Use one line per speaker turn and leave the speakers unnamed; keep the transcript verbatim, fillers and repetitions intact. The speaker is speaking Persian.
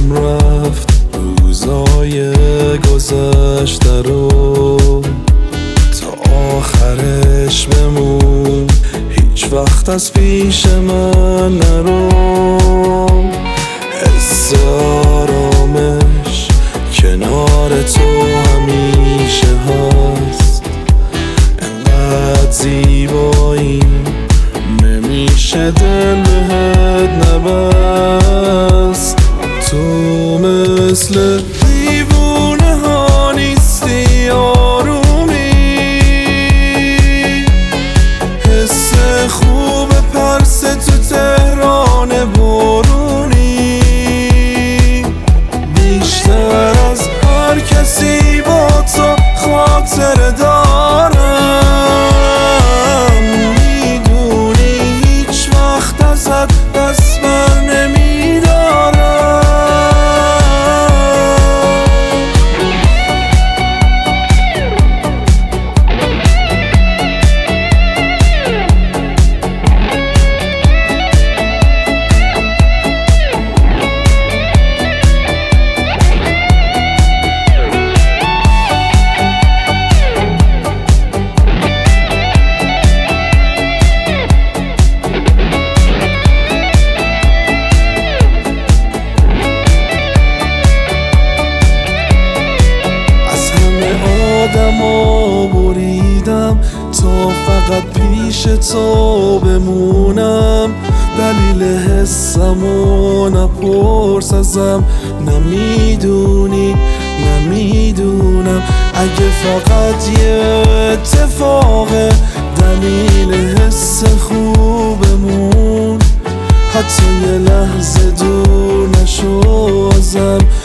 یادم رفت روزای گذشته رو، تا آخرش بمون هیچ وقت از پیش من نرو. حس آرامش کنار تو همیشه هست، انقدر زیبایی نمیشه دل بهت نبست. تو مثل دیوونه ها نیستی، آرومی حس خوب پرس تو تهران بارونی، بیشتر از هر کسی با تو خاطر دارم. میدونی هیچ وقت ازت دست بر نمیدارم. آدمو بریدم تا فقط پیش تو بمونم، دلیل حسمو نپرس ازم، نمیدونی نمیدونم. اگه فقط یه اتفاقه دلیل حس خوبمون، حتی یه لحظه دور نشو ازم.